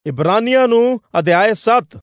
इब्रानियां नूं अध्याय 7।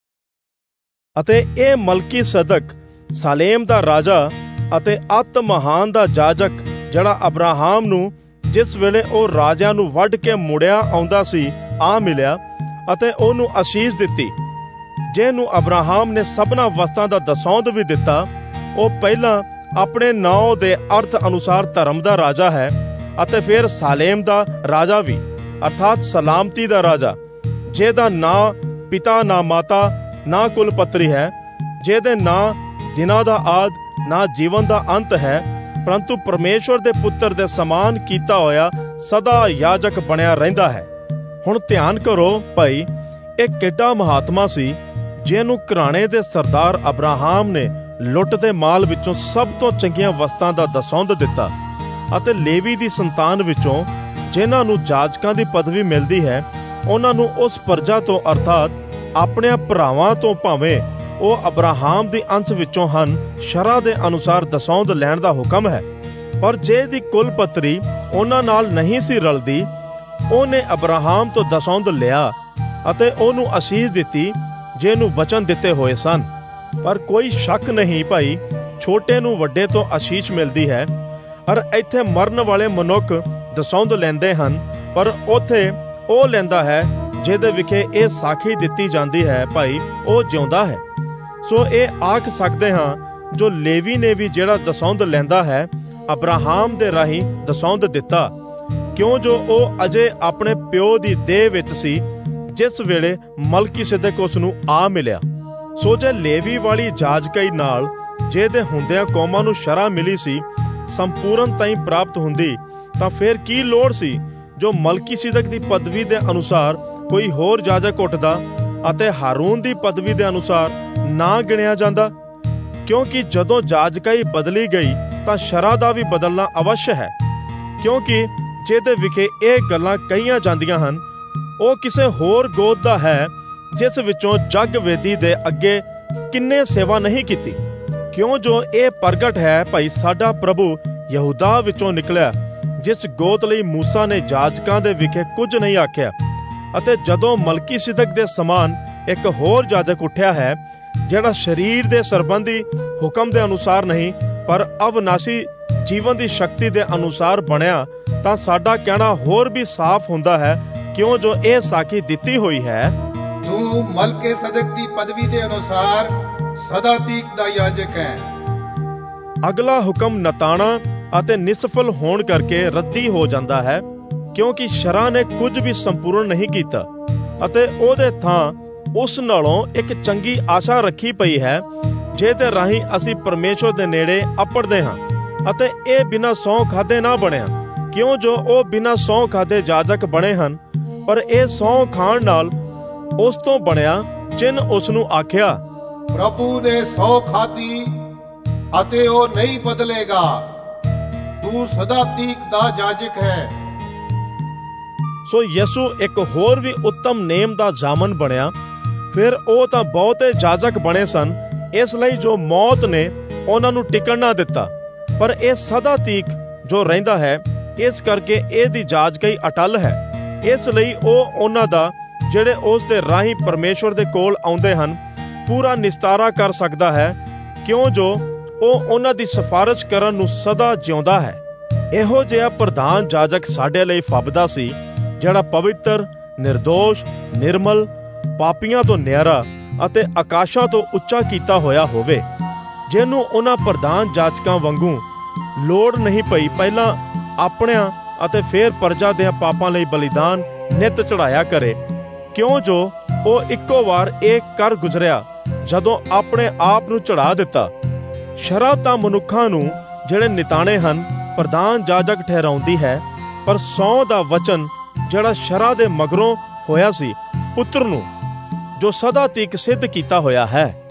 ਅਤੇ ਇਹ ਮਲਕੀ ਸਦਕ ਸਾਲੇਮ ਦਾ ਰਾਜਾ ਅਤੇ ਅਤ ਮਹਾਨ ਦਾ ਜਾਜਕ, ਜਿਹੜਾ ਅਬਰਾਹਾਮ ਨੂੰ ਜਿਸ ਵੇਲੇ ਉਹ ਰਾਜਿਆਂ ਨੂੰ ਵੱਢ ਕੇ ਮੁੜਿਆ ਆਉਂਦਾ ਸੀ ਆ ਮਿਲਿਆ ਅਤੇ ਉਹਨੂੰ ਅਸ਼ੀਸ਼ ਦਿੱਤੀ, ਜਿਹਨੂੰ ਅਬਰਾਹਾਮ ਨੇ ਸਭਨਾ ਵਸਤਾਂ ਦਾ ਦਸੌਂਦ ਵੀ ਦਿੱਤਾ। ਉਹ ਪਹਿਲਾਂ ਆਪਣੇ ਨਾਂ ਦੇ ਅਰਥ ਅਨੁਸਾਰ ਧਰਮ ਦਾ ਰਾਜਾ ਹੈ ਅਤੇ ਫਿਰ ਸਾਲੇਮ ਦਾ ਰਾਜਾ ਵੀ, ਅਰਥਾਤ ਸਲਾਮਤੀ ਦਾ ਰਾਜਾ, ਜਿਹਦਾ ਨਾ ਪਿਤਾ ਨਾ ਮਾਤਾ ਨਾ ਕੁਲ ਪੱਤਰੀ ਹੈ, ਜਿਹਦੇ ਨਾ ਦਿਨਾਂ ਦਾ ਆਦ ਨਾ ਜੀਵਨ ਦਾ ਅੰਤ ਹੈ, ਪਰੰਤੂ ਪਰਮੇਸ਼ਵਰ ਦੇ ਪੁੱਤਰ ਦੇ ਸਮਾਨ ਕੀਤਾ ਹੋਇਆ ਸਦਾ ਯਾਜਕ ਬਣਿਆ ਰਹਿੰਦਾ ਹੈ। ਹੁਣ ਧਿਆਨ ਕਰੋ ਭਾਈ, ਇਹ ਕਿੱਡਾ ਮਹਾਤਮਾ ਸੀ ਜਿਹਨੂੰ ਘਰਾਣੇ ਦੇ ਸਰਦਾਰ ਅਬਰਾਹਾਮ ਨੇ ਲੁੱਟ ਦੇ ਮਾਲ ਵਿੱਚੋਂ ਸਭ ਤੋਂ ਚੰਗੀਆਂ ਵਸਤਾਂ ਦਾ ਦਸੌਂਦ ਦਿੱਤਾ, ਅਤੇ ਲੇਵੀ ਦੀ ਸੰਤਾਨ ਵਿੱਚੋਂ ਜਿਨ੍ਹਾਂ ਨੂੰ ਜਾਜਕਾਂ ਦੀ ਪਦਵੀ ਮਿਲਦੀ ਹੈ, ਉਹਨਾਂ ਨੂੰ ਉਸ ਪਰਜਾ ਤੋਂ ਅਰਥਾਤ ਆਪਣੇ ਭਰਾਵਾਂ ਤੋਂ ਭਾਵੇਂ ਉਹ ਅਬਰਾਹਾਮ ਦੀ ਅੰਸ਼ ਵਿੱਚੋਂ ਹਨ, ਸ਼ਰ੍ਹਾ ਦੇ ਅਨੁਸਾਰ ਦਸੌਂਦ ਲੈਣ ਦਾ ਹੁਕਮ ਹੈ। ਪਰ ਜਿਹਦੀ ਕੁਲ ਪੱਤਰੀ ਉਹਨਾਂ ਨਾਲ ਨਹੀਂ ਸੀ ਰਲਦੀ, ਉਹਨੇ ਅਬਰਾਹਾਮ ਤੋਂ ਦਸੌਂਦ ਲਿਆ ਅਤੇ ਉਹਨੂੰ ਅਸ਼ੀਸ਼ ਦਿੱਤੀ, ਜਿਹਨੂੰ ਵਚਨ ਦਿੱਤੇ ਹੋਏ ਸਨ। ਪਰ ਕੋਈ ਸ਼ੱਕ ਨਹੀਂ ਭਾਈ, ਛੋਟੇ ਨੂੰ ਵੱਡੇ ਤੋਂ ਅਸ਼ੀਸ਼ ਮਿਲਦੀ ਹੈ। ਪਰ ਇੱਥੇ ਮਰਨ ਵਾਲੇ ਮਨੁੱਖ ਦਸੌਂਦ ਲੈਂਦੇ ਹਨ, ਪਰ ਉੱਥੇ ਉਹ ਲੈਂਦਾ ਹੈ ਜਿਹਦੇ ਵਿਖੇ ਇਹ ਸਾਖੀ ਦਿੱਤੀ ਜਾਂਦੀ ਹੈ ਭਾਈ, ਉਹ ਜਿਉਂਦਾ ਹੈ। ਸੋ ਇਹ ਆਖ ਸਕਦੇ ਹਾਂ, ਜੋ ਲੇਵੀ ਨੇ ਵੀ ਜਿਹੜਾ ਦਸੌਂਦ ਲੈਂਦਾ ਹੈ, ਅਬਰਾਹਾਮ ਦੇ ਰਾਹੀਂ ਦਸੌਂਦ ਦਿੱਤਾ, ਕਿਉਂ ਜੋ ਉਹ ਅਜੇ ਆਪਣੇ ਪਿਓ ਦੀ ਦੇਹ ਵਿੱਚ ਸੀ ਜਿਸ ਵੇਲੇ ਮਲਕੀ ਸਿਦਕ ਉਸ ਨੂੰ ਆ ਮਿਲਿਆ। ਸੋ ਜੇ ਲੇਵੀ ਵਾਲੀ ਜਾਜਕਾਈ ਨਾਲ ਜਿਹਦੇ ਹੁੰਦਿਆਂ ਕੌਮਾਂ ਨੂੰ ਸ਼ਰ੍ਹਾ ਮਿਲੀ ਸੀ ਸੰਪੂਰਨ ਤਾਈਂ ਪ੍ਰਾਪਤ ਹੁੰਦੀ, ਤਾਂ ਫਿਰ ਕੀ ਲੋੜ ਸੀ ਜੋ ਮਲਕੀ ਸਿਦਕ ਦੀ ਪਦਵੀ ਦੇ ਅਨੁਸਾਰ ਕੋਈ ਹੋਰ ਜਾਜਕ ਉੱਠਦਾ ਅਤੇ ਹਾਰੂਨ ਦੀ ਪਦਵੀ ਦੇ ਅਨੁਸਾਰ ਨਾ ਗਿਣਿਆ ਜਾਂਦਾ। ਕਿਉਂਕਿ ਜਦੋਂ ਜਾਜਕਾਈ ਬਦਲੀ ਗਈ ਤਾਂ ਸ਼ਰ੍ਹਾ ਦਾ ਵੀ ਬਦਲਣਾ ਅਵਸ਼ ਹੈ, ਕਿਉਂਕਿ ਜਿਹਦੇ ਵਿਖੇ ਇਹ ਗੱਲਾਂ ਕਹੀਆਂ ਜਾਂਦੀਆਂ ਹਨ, ਉਹ ਕਿਸੇ ਹੋਰ ਗੋਤ ਦਾ ਹੈ ਜਿਸ ਵਿੱਚੋਂ ਜਗ ਵੇਦੀ ਦੇ ਅੱਗੇ ਕਿੰਨੇ ਸੇਵਾ ਨਹੀਂ ਕੀਤੀ। ਕਿਉਂ ਜੋ ਇਹ ਪ੍ਰਗਟ ਹੈ ਭਾਈ, ਸਾਡਾ ਪ੍ਰਭੂ ਯਹੂਦਾ ਵਿੱਚੋਂ ਨਿਕਲਿਆ, ਜਿਸ ਗੋਤ ਲਈ ਮੂਸਾ ਨੇ ਜਾਜਕਾਂ ਦੇ ਵਿਖੇ ਕੁਝ ਨਹੀਂ ਆਖਿਆ। ਅਤੇ ਜਦੋਂ ਮਲਕੀ ਸਿਦਕ ਦੇ ਸਮਾਨ ਇੱਕ ਹੋਰ ਜਾਜਕ ਉੱਠਿਆ ਹੈ, ਜਿਹੜਾ ਸਰੀਰ ਦੇ ਸਰਬੰਧੀ ਹੁਕਮ ਦੇ ਅਨੁਸਾਰ ਨਹੀਂ ਪਰ ਅਵਨਾਸ਼ੀ ਜੀਵਨ ਦੀ ਸ਼ਕਤੀ ਦੇ ਅਨੁਸਾਰ ਬਣਿਆ, ਤਾਂ ਸਾਡਾ ਕਹਿਣਾ ਹੋਰ ਵੀ ਸਾਫ਼ ਹੁੰਦਾ ਹੈ, ਕਿਉਂ ਜੋ ਇਹ ਸਾਖੀ ਦਿੱਤੀ ਹੋਈ ਹੈ, ਤੂੰ ਮਲਕੇ ਸਦਕ ਦੀ ਪਦਵੀ ਦੇ ਅਨੁਸਾਰ ਸਦਾ ਤੀਕ ਦਾ ਯਾਜਕ ਹੈ। ਅਗਲਾ ਹੁਕਮ ਨਤਾਣਾ ਅਤੇ ਨਿਸਫਲ ਹੋਣ ਕਰਕੇ ਰੱਦੀ ਹੋ ਜਾਂਦਾ ਹੈ, ਕਿਉਂਕਿ ਸ਼ਰ੍ਹਾ ਨੇ ਕੁਝ ਵੀ ਸੰਪੂਰਨ ਨਹੀਂ ਕੀਤਾ ਅਤੇ ਉਹਦੇ ਥਾਂ ਉਸ ਨਾਲੋਂ ਇੱਕ ਚੰਗੀ ਆਸ਼ਾ ਰੱਖੀ ਪਈ ਹੈ, ਜਿਹਦੇ ਰਾਹੀਂ ਅਸੀਂ ਪਰਮੇਸ਼ਵਰ ਦੇ ਨੇੜੇ ਅੱਪੜਦੇ ਹਾਂ। ਅਤੇ ਇਹ ਬਿਨਾਂ ਸਹੁੰ ਖਾਧੇ ਨਾ ਬਣਿਆ, ਕਿਉਂ ਜੋ ਉਹ ਬਿਨਾਂ ਸਹੁੰ ਖਾਧੇ ਜਾਜਕ ਬਣੇ ਹਨ, ਪਰ ਇਹ ਸਹੁੰ ਖਾਣ ਨਾਲ ਉਸ ਤੋਂ ਬਣਿਆ ਜਿਨ ਉਸ ਨੂੰ ਆਖਿਆ, ਪ੍ਰਭੂ ਨੇ ਸਹੁੰ ਖਾਧੀ ਅਤੇ ਉਹ ਨਹੀਂ ਬਦਲੇਗਾ, ਤੂੰ ਸਦਾ ਤੀਕ ਦਾ ਜਾਜਕ ਹੈ। ਸੋ ਯਿਸੂ ਇੱਕ ਹੋਰ ਵੀ ਉੱਤਮ ਨੇਮ ਦਾ ਜ਼ਾਮਨ ਬਣਿਆ। ਫਿਰ ਉਹ ਤਾਂ ਬਹੁਤੇ ਜਾਜਕ ਬਣੇ ਸਨ, ਇਸ ਲਈ ਜੋ ਮੌਤ ਨੇ ਉਹਨਾਂ ਨੂੰ ਟਿਕਣ ਨਾ ਦਿੱਤਾ, ਪਰ ਇਹ ਸਦਾ ਤੀਕ ਜੋ ਰਹਿੰਦਾ ਹੈ, ਇਸ ਕਰਕੇ ਇਹਦੀ ਜਾਜਕਾਈ ਅਟਲ ਹੈ। ਇਸ ਲਈ ਉਹ ਉਹਨਾਂ ਦਾ ਜਿਹੜੇ ਉਸ ਦੇ ਰਾਹੀਂ ਪਰਮੇਸ਼ਵਰ ਦੇ ਕੋਲ ਆਉਂਦੇ ਹਨ ਪੂਰਾ ਨਿਸਤਾਰਾ ਕਰ ਸਕਦਾ ਹੈ, ਕਿਉਂ ਜੋ ਉਹ ਉਹਨਾਂ ਦੀ ਸਿਫਾਰਿਸ਼ ਕਰਨ ਨੂੰ ਸਦਾ ਜਿਉਂਦਾ ਹੈ। ਇਹੋ ਜਿਹਾ ਪ੍ਰਧਾਨ ਜਾਜਕ ਸਾਡੇ ਲਈ ਫੱਬਦਾ ਸੀ, ਜਿਹੜਾ ਪਵਿੱਤਰ, ਨਿਰਦੋਸ਼, ਨਿਰਮਲ, ਪਾਪੀਆਂ ਤੋਂ ਨਿਆਰਾ ਅਤੇ ਆਕਾਸ਼ਾਂ ਤੋਂ ਉੱਚਾ ਕੀਤਾ ਹੋਇਆ ਹੋਵੇ, ਜਿਹਨੂੰ ਉਹਨਾਂ ਪ੍ਰਧਾਨ ਜਾਜਕਾਂ ਵਾਂਗੂ ਲੋੜ ਨਹੀਂ ਪਈ ਪਹਿਲਾਂ ਆਪਣਿਆਂ ਅਤੇ ਫਿਰ ਪਰਜਾ ਦੇ ਪਾਪਾਂ ਲਈ ਬਲੀਦਾਨ ਨਿਤ ਚੜਾਇਆ ਕਰੇ, ਕਿਉਂ ਜੋ ਉਹ ਇੱਕੋ ਵਾਰ ਇਹ ਕਰ ਗੁਜ਼ਰਿਆ ਜਦੋਂ ਆਪਣੇ ਆਪ ਨੂੰ ਚੜਾ ਦਿੱਤਾ। ਸ਼ਰ੍ਹਾ ਤਾਂ ਮਨੁੱਖਾਂ ਨੂੰ ਜਿਹੜੇ ਨਿਤਾਣੇ ਹਨ ਪ੍ਰਧਾਨ ਜਾਜਕ ਠਹਿਰਾਉਂਦੀ ਹੈ, ਪਰ ਸਹੁੰ ਦਾ ਵਚਨ ਜਿਹੜਾ ਸ਼ਰ੍ਹਾ ਦੇ ਮਗਰੋਂ ਹੋਇਆ ਸੀ, ਪੁੱਤਰ ਨੂੰ ਜੋ ਸਦਾ ਤੀਕ ਸਿੱਧ ਕੀਤਾ ਹੋਇਆ ਹੈ।